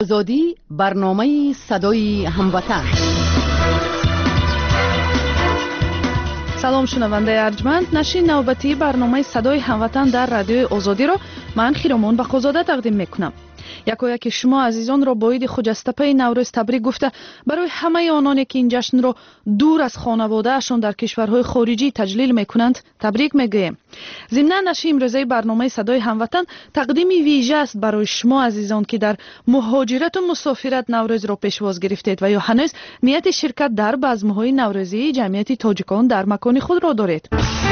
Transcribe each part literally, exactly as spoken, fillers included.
آزادی، برنامه صدای هموطن. سلام شنونده ارجمند، نشر نوبتی برنامه صدای هموطن در رادیوی آزادی را من خیرمان بخوزاده تقدیم میکنم. یکایک شما عزیزان را با عید خجسته پی نوروز تبریک گفته برای همه آنانی که این جشن را دور از خانواده‌شان در کشورهای خارجی تجلیل میکنند تبریک میگویم. ضمن نشر امروزه برنامه صدای هموطن تقدیم ویژه است برای شما عزیزان که در مهاجرت و مسافرت نوروز را پیشواز گرفتید و یا هنوز نیت شرکت در بزم‌های نوروزی جمعیت تاجیکان در مکان خود را دارید.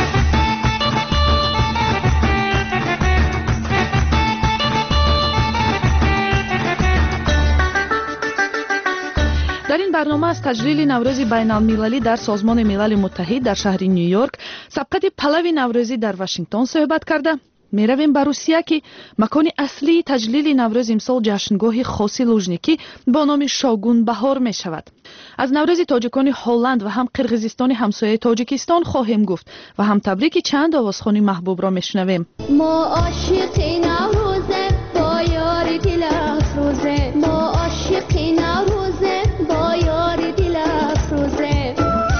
در این برنامه از تجلیل نوروز بین المللی در سازمان ملل متحد در شهر نیویورک، سبقت پلو نوروزی در واشنگتن صحبت کرده می رویم به روسیه که مکان اصلی تجلیل نوروز امسال جشنگاه خاصی لوژنیکی با نام شاگون بهار می شود. از نوروز تاجیکان هلند و هم قرقیزستان همسایه تاجیکستان خواهیم گفت و هم تبریک چند آوازخوانی محبوب را می شنویم. ما عاشقی نوروزه با یار دل افروزه، ما عاشقی نوروزه با یار دل افروزه.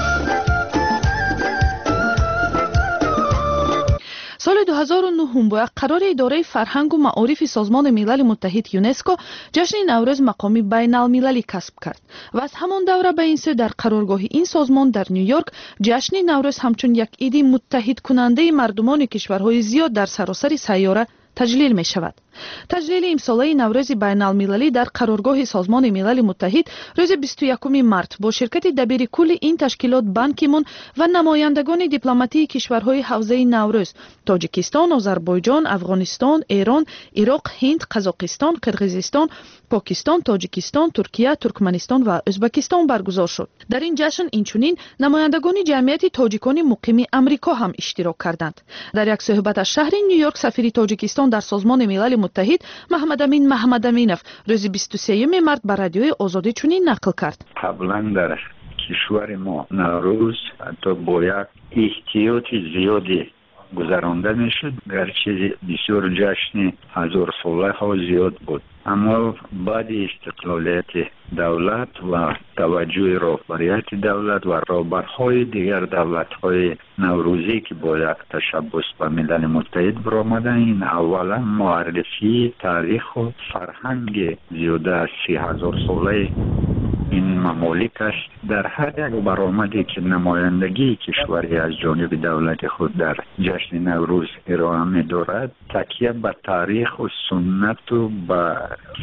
سال دو هزار و نه با قرار اداره فرهنگ و معارف سازمان ملل متحد یونسکو جشن نوروز مقامی بین المللی کسب کرد و از همان دوره به این سو در قرارگاه این سازمان در نیویورک جشن نوروز همچون یک عید متحد کننده مردمان کشورهای زیاد در سراسر سیاره تجلیل می شود. تجلیل امساله نوروز بین المللی در قرارگاه سازمان ملل متحد روز بیست و یکم مارس با شرکت دبیر کل این تشکیلات بان کی مون و نمایندگان دیپلماتی کشورهای حوزه نوروز تاجیکستان، آذربایجان، افغانستان، ایران، عراق، هند، قزاقستان، قرقیزستان، پاکستان، تاجیکستان، ترکیه، ترکمنستان و ازبکستان برگزار شد. در این جشن اینچنین نمایندگان جمعیت تاجیکان مقیم آمریکا هم اشتراک کردند. در یک صحبت از شهر نیویورک سفیر تاجیکستان در سازمان ملل متحد محمد امین محمد امینов روز بیست و سوم مارس بر رادیوی آزادی چنین نقل کرد. قبلا در کشور ما نوروز حتی با یک احتیاط زیادی گذرانده میشد، گرچه بسیار جشن هزار ساله ها زیاد بود، اما بعد استقلالیت دولت و توجه رهبریت دولت و رهبرهای دیگر دولت‌های نوروزی که با یک تشبث به ملل متحد برآمدند، این اولا معرفی تاریخ و فرهنگ زیاده از سی هزار ساله این ممالک است. در هر یک برآمدی که نمایندگی کشوری از جانب دولت خود در جشن نوروز ارائه می‌دارد، تکیه به تاریخ و سنت و به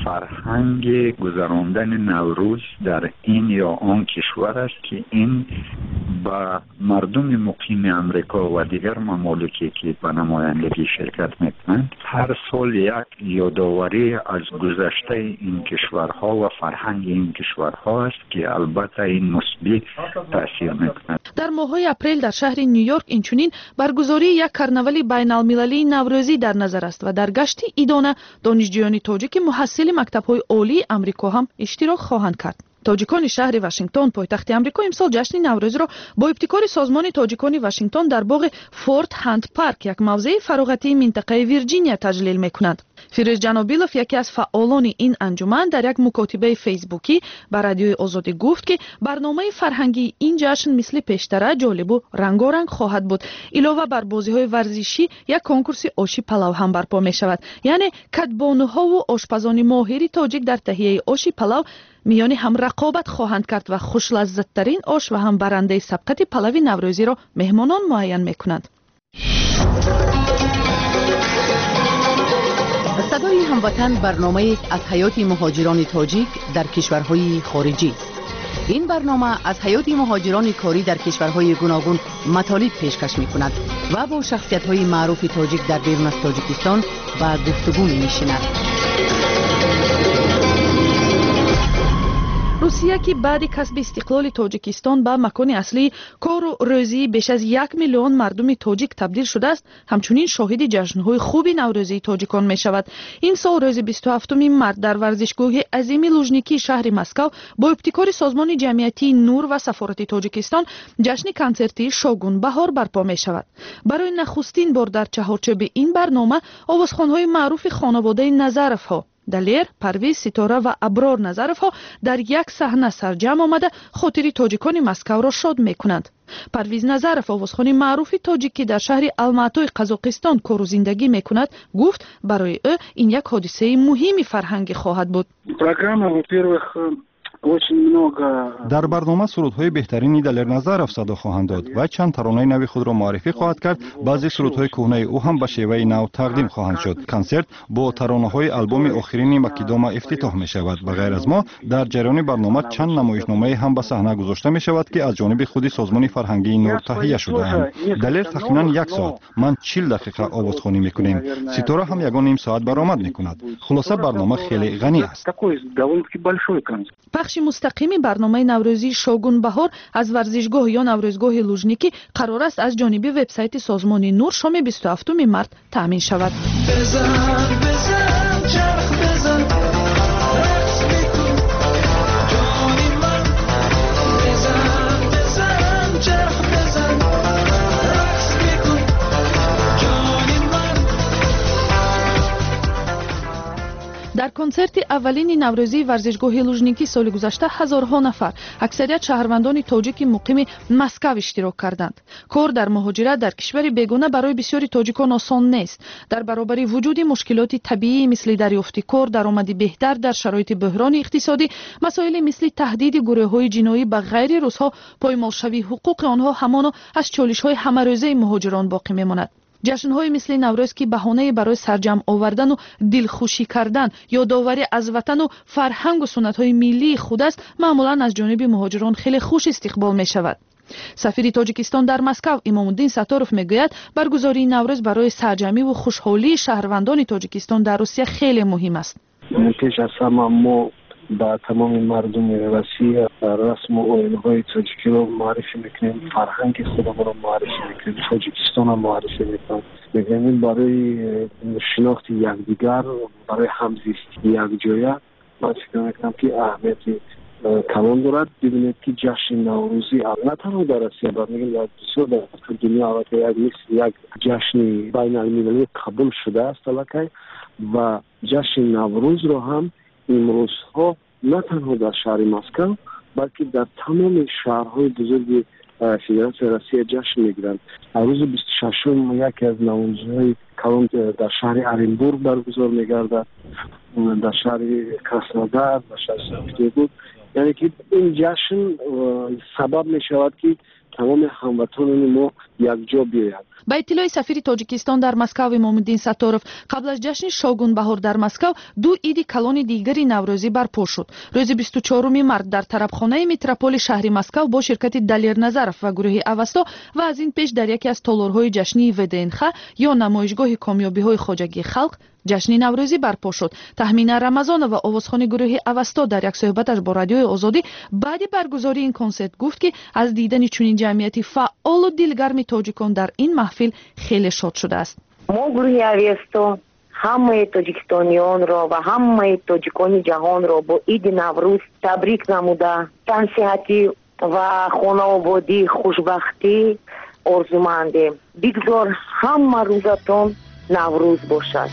فرهنگ گذراندن نوروز در این یا آن کشور است که این با مردم مقیم امریکا و دیگر ممالکی که به نمایندگی شرکت میکنند هر سال یک یادآوری از گذشته این کشورها و فرهنگ این کشورها است که البته این مثبت تاثیر میکند. در ماه اپریل در شهر نیویورک اینچنین برگزاری یک کرنوالی بین المللی نوروزی در نظر است و در گشت ایدانه دانشجویان تاجیک محصل مکتب‌های عالی آمریکا هم اشتراک خواهند کرد. تاجیکان شهر واشنگتن پایتخت آمریکا امسال جشن نوروز را با ابتکار سازمان تاجیکان واشنگتن در باغ فورت هند پارک یک موضع فراغتی منطقه ویرجینیا تجلیل می‌کند. فیروز جنابیلوف یکی از فعالان این انجمن در یک مکاتبه فیسبوکی بر رادیوی آزادی گفت که برنامه فرهنگی این جشن مثل پیشتر جالب و رنگارنگ خواهد بود. علاوه بر بازی‌های ورزشی یک کنکورس آشی پلاو هم برپا می‌شود. یعنی کدبانوها و آشپزان ماهر تاجیک در تهیه آشی پلاو میانی هم رقابت خواهند کرد و خوش لذت ترین آش و هم برنده سبقت پلو نوروزی را مهمانان معین میکنند. صدای هموطن برنامه از حیات مهاجران تاجیک در کشورهای خارجی. این برنامه از حیات مهاجران کاری در کشورهای گوناگون مطالب پیشکش میکند و با شخصیت‌های معروف تاجیک در بیرون از تاجیکستان و گفتگو می‌نشیند. روسیه که بعد کسب استقلال تاجیکستان به مکان اصلی کار و روزی بیش از یک میلیون مردم تاجیک تبدیل شده است، همچنین شاهد جشن‌های خوب نوروزی تاجیکان می شود. این سال روز بیست و هفتم مارس در ورزشگاه عظیم لوژنیکی شهر مسکو با ابتکار سازمان جمعیتی نور و سفارت تاجیکستان جشن کنسرتی شاگون بهار برپا می شود. برای نخستین بار در چهارچوب این برنامه آوازخوان‌های معروف خانواده نظرف ها далер, парвиз, ситора ва аброр назаровҳо дар як саҳна сарҷамъ омада хотири тоҷикони Москавро шод мекунанд. парвиз назаров, овозхони маъруфи тоҷик ки дар шаҳри Алматои Қазоқистон кору зиндагӣ мекунад, гуфт барои ӯ ин як ҳодисаи муҳими фарҳангӣ хоҳад буд. Программа, во-первых, очень много. дар барнома сурудҳои беҳтарини Далер Назаров садо хоҳанд дод ва чанд таронаи нави худро муаррифӣ хоҳад кард. баъзе сурудҳои кӯҳнаи ӯ ҳам ба шеваи нав тақдим хоҳанд шуд. консерт бо таронаҳои албоми охирини Макидома ифтитоҳ мешавад. ба ғайр аз мо дар ҷараёни барнома чанд намоишномае ҳам ба саҳна гузошта мешавад ки аз ҷониби худи созмони фарҳангии нур таҳия шудаанд. Далер тахминан як соат, ман чил дақиқа овозхонӣ мекунем. ситора ҳам ягон ним соат баромад мекунад. хулоса барнома хеле ғанӣ аст. пахши мустақими барномаи наврӯзии Шогун Баҳор аз варзишгоҳ ё наврӯзгоҳи Лужникӣ қарор аст аз ҷониби вебсайти созмони Нур шоми бисту ҳафтуми март таъмин шавад. дар консерти аввалини наврӯзии варзишгоҳи Лужникӣ соли гузашта ҳазорҳо нафар, аксарият шаҳрвандони тоҷики муқими Москав иштирок карданд. кор дар муҳоҷират дар кишвари бегона барои бисёри тоҷикон осон нест. дар баробари вуҷуди мушкилоти табиӣ мисли дарёфти кор, даромади беҳтар дар шароити буҳрони иқтисодӣ, масоили мисли таҳдиди гурӯҳҳои ҷиноӣ ба ғайри русҳо, поймолшавии ҳуқуқи онҳо ҳамоно аз чолишҳои ҳамарӯзаи муҳоҷирон боқӣ мемонад. ҷашнҳои мисли наврӯз ки баҳонаи барои сарҷамъ овардану дилхушӣ кардан, ёдоварӣ аз ватану фарҳангу суннатҳои миллии худ аст, маъмулан аз ҷониби муҳоҷирон хеле хуш истиқбол мешавад. сафири тоҷикистон дар Москав Имомуддин Сатторов мегӯяд, баргузории наврӯз барои сарҷамъиву хушҳолии шаҳрвандони Тоҷикистон дар Русия хеле муҳим аст. пеш аз ҳама мо ба тамоми мардуми Россия расму оинҳои тоҷикиро муаррифӣ мекунем, фарҳанги худамонро муаррифӣ мекунем, Тоҷикистонро муаррифӣ мекунем. мекунем барои шинохти якдигар, барои ҳамзисти якҷоя. ман фикр мекунам ки аҳамияти калон дорад. бибинед ки ҷашни наврӯзӣ на танҳо дар Россия, балки дар бисёр дар дунё аллакай як мисли як ҷашни байналмилалӣ қабул шудааст аллакай ва ҷашни наврӯзро ҳам имрӯзҳо на танҳо дар шаҳри Москав, балки дар тамоми шаҳрҳои бузурги Федератсияи Россия ҷашн мегиранд. рӯзи бисту шашум яке аз наврӯзҳои калон дар шаҳри Оренбург баргузор мегардад, дар шаҳри Краснодар, дар шаҳри Санкт-Петербург. яъне ки ин ҷашн сабаб мешавад ки тамоми ҳамватонони мо якҷо биёянд. ба иттилои сафири Тоҷикистон дар Москав Имомуддин Сатторов, қабл аз ҷашни Шогун Баҳор дар Москав ду иди калони дигари наврӯзӣ барпо шуд. рӯзи бисту чоруми март дар тарабхонаи метрополи шаҳри Москав бо ширкати Далер Назаров ва гурӯҳи Авасто ва аз ин пеш дар яке аз толорҳои ҷашнии ВДНХ ё намоишгоҳи комёбиҳои хоҷагии халқ ҷашни наврӯзӣ барпо шуд. Таҳмина Рамазонова, овозхони гурӯҳи Авасто, дар як суҳбаташ бо радиои Озодӣ баъди баргузории ин консерт гуфт ки аз дидани чунин ҷамъияти фаъолу дилгарми тоҷикон дар ин маҳфил хеле шод шудааст. мо гурӯҳи Авасто ҳамаи тоҷикистонионро ва ҳамаи тоҷикони ҷаҳонро бо иди Наврӯз табрик намуда тансиҳатӣ ва хонаободӣ, хушбахтӣ орзумандем. бигзор ҳама рӯзатон Наврӯз бошад.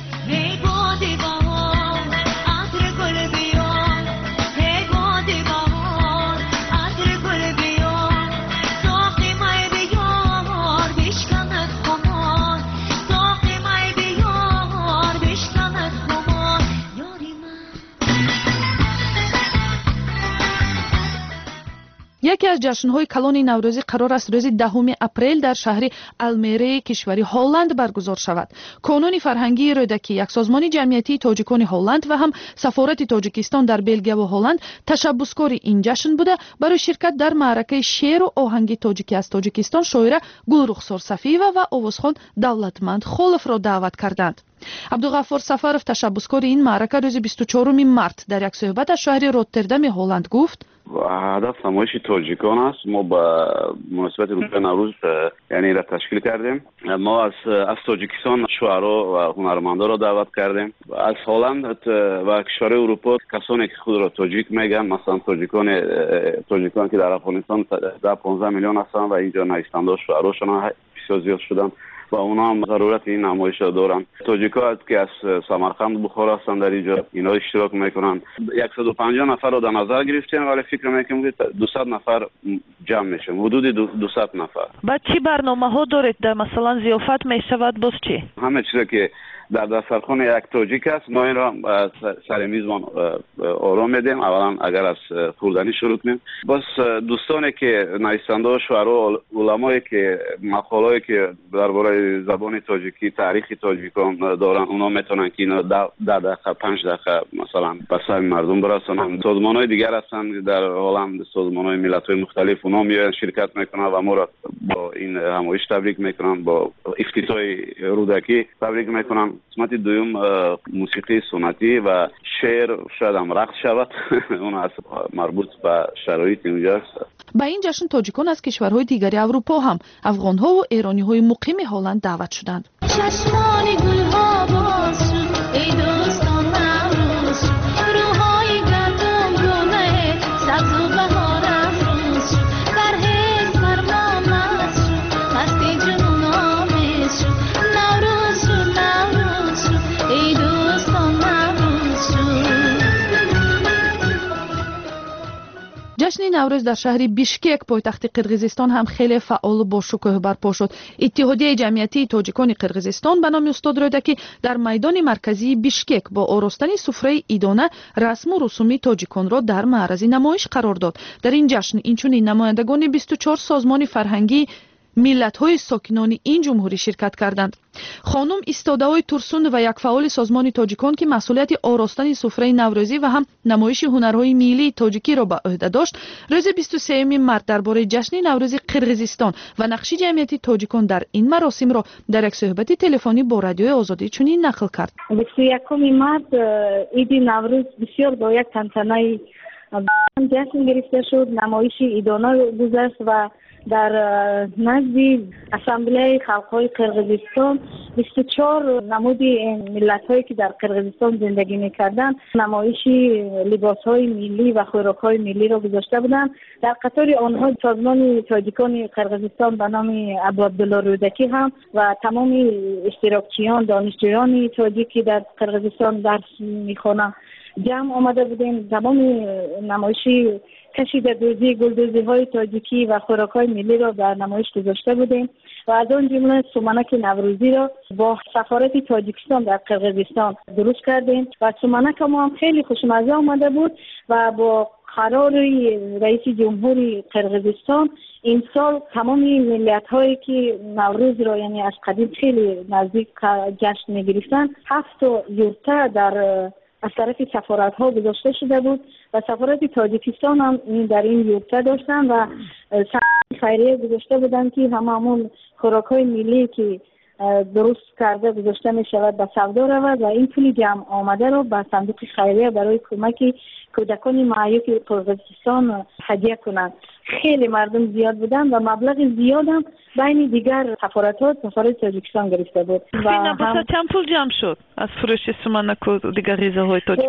яке аз ҷашнҳои калони наврӯзӣ қарор аст рӯзи даҳуми апрел дар шаҳри Алмереи кишвари Ҳолланд баргузор шавад. Конуни фарҳангии рӯдакӣ, як созмони ҷамъиятии тоҷикони Ҳолланд ва ҳам сафорати Тоҷикистон дар Белгия ва Ҳолланд ташаббускори ин ҷашн буда барои ширкат дар маъракаи шеъру оҳанги тоҷикӣ аз Тоҷикистон шоира Гулрухсор Сафиева ва овозхон Давлатманд Холовро даъват карданд. Абдуғаффор Сафаров, ташаббускори ин маърака, рӯзи бисту чоруми март дар як суҳбат аз шаҳри Роттердами Ҳолланд гуфт: ҳадаф намоиши тоҷикон аст. мо ба муносибати рӯзи наврӯз яъне ра ташкил кардем. мо аз аз тоҷикистон шуъаро ва ҳунармандонро даъват кардем. аз ҳолланд ва кишварҳои эврупо касоне ки худро тоҷик мегӯянд, масалан тоҷиконе тоҷикон ки дар Афғонистон да понздаҳ миллион ҳастанд ва инҷо навистандаҳо шуъарошон бисёр зиёд шуданд. و اونا هم ضرورت این نمایش را دارن. تاجیک‌ها که از سمرقند بخارا هستند در اینجا اینا اشتراک میکنن. صد و پنجاه نفر رو در نظر گرفتیم ولی فکر میکنم که دویست نفر جمع میشه، حدود دویست نفر. بعد چی برنامه‌ها دارید؟ در مثلا ضیافت میشود باز چی؟ همه چیزی که در دسترخوان یک تاجیک است ما این را سر میزبان آرام میدیم. اولا اگر از خوردنی شروع کنیم، بس دوستانی که نویسنده و شعرا علمایی که مقاله‌ای که درباره زبان تاجیکی تاریخ تاجیکان دارن اونا میتونن که اینا ده دقیقه پنج دقیقه مثلا به سر مردم برسونن. سازمان‌های دیگر هستن در عالم، سازمان‌های ملت‌های مختلف، اونا میان شرکت میکنن و ما را با این همایش تبریک میکنن، با افتتاح رودکی تبریک میکنن. قسمت دوم موسیقی سنتی و شعر شاید هم رقص شود اون از مربوط به شرایط اینجا است. با این جشن تاجیکان از کشورهای دیگری اروپا هم افغان‌ها و ایرانی‌های مقیم هلند دعوت شدند. چشمان گل‌ها باز شد ای دوستان نوروز شد، روهای گندم گونه سبز و بهار افروز شد، پرهیز فرمان مست شد، مستی جنون آمیز شد، نوروز شد نوروز شد ای دوستان نوروز شد. جشن نوروز در شهر بیشکک پایتخت قرقیزستان هم خیلی فعال و با شکوه برپا شد. اتحادیه جمعیتی تاجیکان قرقیزستان به نام استاد رودکی در میدان مرکزی بیشکک با آراستن سفره ایدانه رسم و رسومی تاجیکان را در معرض نمایش قرار داد. در این جشن اینچنین نمایندگان بیست و چهار سازمان فرهنگی ملت‌های ساکنان این جمهوری شرکت کردند. خانم استاده‌های ترسون و یک فعال سازمان تاجیکان که مسئولیت آراستن سفره نوروزی و هم نمایش هنرهای ملی تاجیکی را به عهده داشت، روز بیست و سوم مارس درباره جشن نوروز قرقیزستان و نقش جمعیت تاجیکان در این مراسم را در یک صحبت تلفنی با رادیوی آزادی چنین نقل کرد. بیست و یکم مارس عید نوروز بسیار با یک تنتنه جشن گرفته شد. نمایش ایدانه گذشت و در نزد اسامبله خلق‌های قرقیزستان بیست و چهار نمود ملت‌هایی که در قرقیزستان زندگی می‌کردند نمایش لباس‌های ملی و خوراک‌های ملی را گذاشته بودند. در قطار آنها سازمان تاجیکان قرقیزستان به نام ابو عبدالله رودکی هم و تمام اشتراکچیان دانشجویان تاجیکی در قرقیزستان درس می‌خوانند جمع آمده بودیم. تمام نمایشی کشید دوزی گلدوزی های تاجیکی و خوراک های ملی را در نمایش گذاشته بودیم و از آن جمله سومنک نوروزی را با سفارت تاجیکستان در قرقیزستان درست کردیم و سومنک ما هم خیلی خوشمزه آمده بود و با قرار رئیس جمهور قرقیزستان این سال تمام ملت هایی که نوروز را یعنی از قدیم خیلی نزدیک جشن می گرفتن هفت یورته در از طرف سفارت ها گذاشته شده بود و سفارت تاجیکستان هم در این یورته داشتن و خیریه گذاشته بودن که همه همون خوراک های ملی که درست کرده گذاشته می شود به سودا رود و این پول جمع آمده رو به صندوق خیریه برای کمک کودکان معیوب قرقیزستان هدیه کنند. خیلی مردم زیاد بودن و مبلغ زیاد هم بین دیگر سفارت‌ها سفارت تاجیکستان گرفته بود. و هم چند پول جمع شد از فروش سومنک و دیگر غذاهای تاجیک؟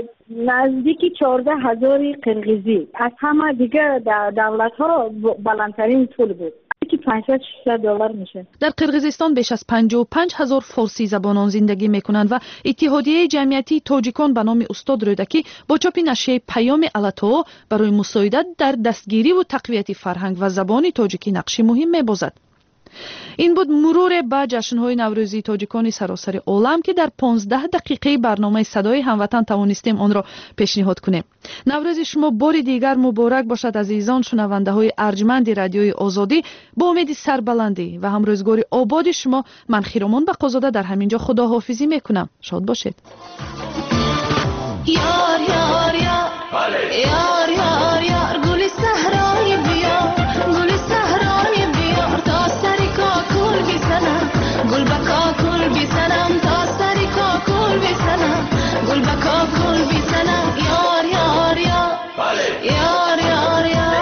نزدیک چهارده هزار قرقیزی. از همه دیگر دولت‌ها بلندترین پول بود. که پانصد شصت دلار میشه. در قرقیزستان بیش از پنجاه و پنج هزار فارسی زبانان زندگی میکنند و اتحادیه جمعیتی تاجیکان به نام استاد رودکی با چاپ نشریه پیام الاتو برای مساعدت در دستگیری و تقویت فرهنگ و زبان تاجیکی نقشی مهم میبازد. این بود مرور به جشن‌های نوروزی تاجیکان سراسر عالم که در پانزده دقیقه برنامه صدای هموطن توانستیم آن را پیشنهاد کنیم. نوروز شما بار دیگر مبارک باشد عزیزان شنونده‌های ارجمند رادیوی آزادی. با امید سربلندی و هم روزگاری آباد شما من خیرمان بقازاده در همینجا خداحافظی میکنم. شاد باشید. یار یار یار یار یار یار گل صحرای بیار گل صحرای بیار تا سری کاکل بزنم گل با کاکل بزنم تا سری کاکل بزنم گل با کاکل بزنم یار یار یار یار یار یار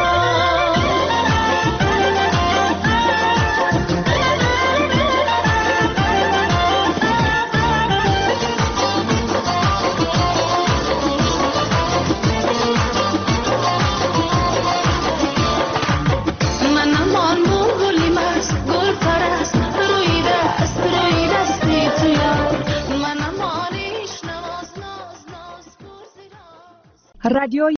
رادیو